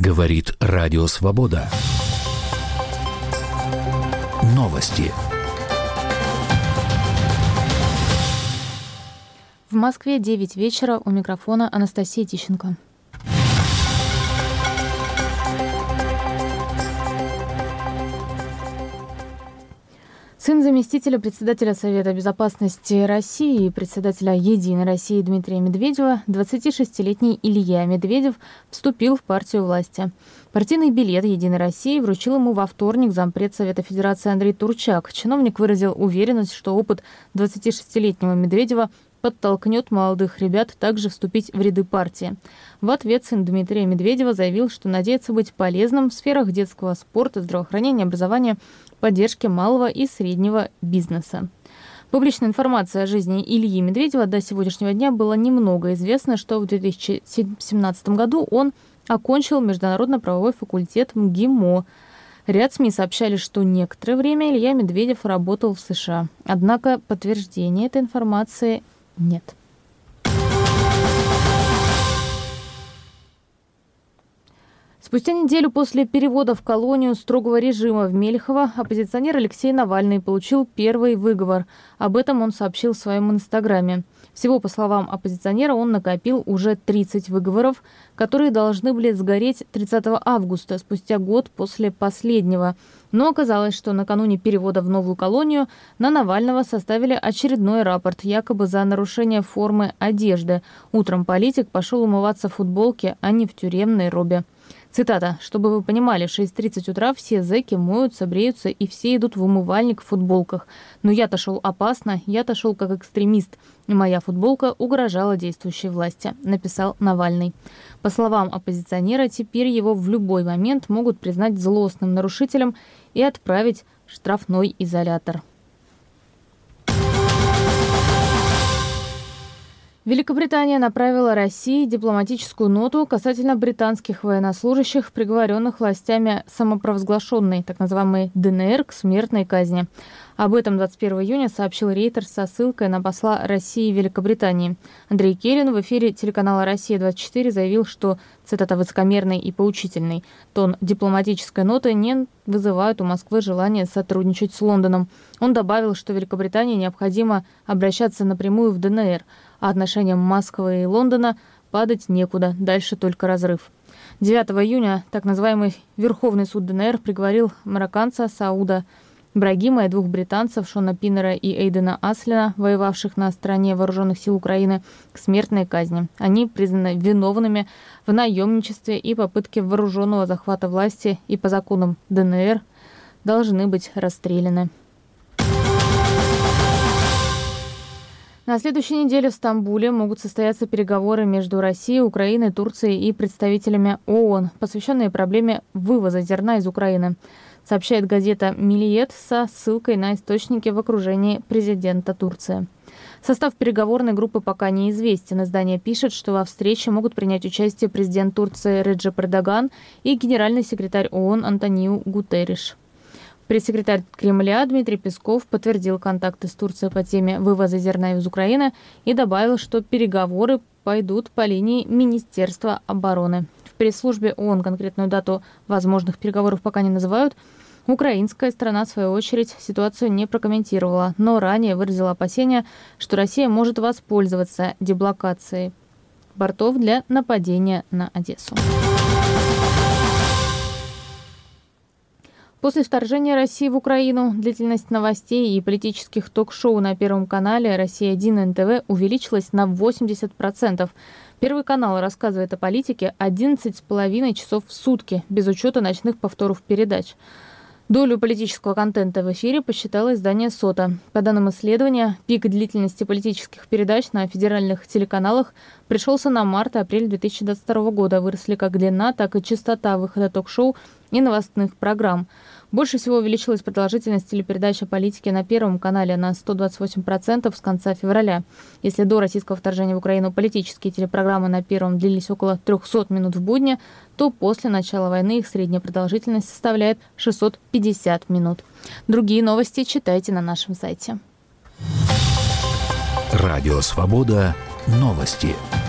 Говорит Радио Свобода. Новости. В Москве 9 вечера. У микрофона Анастасия Тищенко. Сын заместителя председателя Совета безопасности России и председателя «Единой России» Дмитрия Медведева, 26-летний Илья Медведев, вступил в партию власти. Партийный билет «Единой России» вручил ему во вторник зампред Совета Федерации Андрей Турчак. Чиновник выразил уверенность, что опыт 26-летнего Медведева подтолкнет молодых ребят также вступить в ряды партии. В ответ сын Дмитрия Медведева заявил, что надеется быть полезным в сферах детского спорта, здравоохранения, образования, поддержки малого и среднего бизнеса. Публичная информация о жизни Ильи Медведева до сегодняшнего дня была немного. Известно, что в 2017 году он окончил Международно-правовой факультет МГИМО. Ряд СМИ сообщали, что некоторое время Илья Медведев работал в США. Однако подтверждения этой информации нет. Спустя неделю после перевода в колонию строгого режима в Мелехово оппозиционер Алексей Навальный получил первый выговор. Об этом он сообщил в своем инстаграме. Всего, по словам оппозиционера, он накопил уже 30 выговоров, которые должны были сгореть 30 августа, спустя год после последнего. Но оказалось, что накануне перевода в новую колонию на Навального составили очередной рапорт, якобы за нарушение формы одежды. Утром политик пошел умываться в футболке, а не в тюремной робе. Цитата. «Чтобы вы понимали, в 6:30 утра все зэки моются, бреются и все идут в умывальник в футболках. Но я-то шел опасно, я-то шел как экстремист. И моя футболка угрожала действующей власти», написал Навальный. По словам оппозиционера, теперь его в любой момент могут признать злостным нарушителем и отправить в штрафной изолятор. Великобритания направила России дипломатическую ноту касательно британских военнослужащих, приговоренных властями самопровозглашенной, так называемой ДНР, к смертной казни. Об этом 21 июня сообщил Рейтер со ссылкой на посла России в Великобритании. Андрей Керин в эфире телеканала «Россия-24» заявил, что, цитата, «высокомерный и поучительный тон дипломатической ноты не вызывает у Москвы желания сотрудничать с Лондоном». Он добавил, что Великобритании необходимо обращаться напрямую в ДНР, а отношениям Москвы и Лондона падать некуда, дальше только разрыв. 9 июня так называемый Верховный суд ДНР приговорил марокканца Сауда Брагима и двух британцев Шона Пиннера и Эйдена Аслина, воевавших на стороне вооруженных сил Украины, к смертной казни. Они признаны виновными в наемничестве и попытке вооруженного захвата власти и по законам ДНР должны быть расстреляны. На следующей неделе в Стамбуле могут состояться переговоры между Россией, Украиной, Турцией и представителями ООН, посвященные проблеме вывоза зерна из Украины, сообщает газета «Миллиет» со ссылкой на источники в окружении президента Турции. Состав переговорной группы пока неизвестен. Издание пишет, что во встрече могут принять участие президент Турции Реджеп Эрдоган и генеральный секретарь ООН Антониу Гутерриш. Пресс-секретарь Кремля Дмитрий Песков подтвердил контакты с Турцией по теме вывоза зерна из Украины и добавил, что переговоры пойдут по линии Министерства обороны. В пресс-службе ООН конкретную дату возможных переговоров пока не называют. Украинская сторона, в свою очередь, ситуацию не прокомментировала, но ранее выразила опасения, что Россия может воспользоваться деблокацией бортов для нападения на Одессу. После вторжения России в Украину длительность новостей и политических ток-шоу на Первом канале «Россия-1» НТВ увеличилась на 80%. Первый канал рассказывает о политике 11,5 часов в сутки, без учета ночных повторов передач. Долю политического контента в эфире посчитало издание «Сота». По данным исследования, пик длительности политических передач на федеральных телеканалах пришелся на март-апрель 2022 года. Выросли как длина, так и частота выхода ток-шоу и новостных программ. Больше всего увеличилась продолжительность телепередач о политике на Первом канале на 128% с конца февраля. Если до российского вторжения в Украину политические телепрограммы на Первом длились около 300 минут в будни, то после начала войны их средняя продолжительность составляет 650 минут. Другие новости читайте на нашем сайте. Радио Свобода. Новости.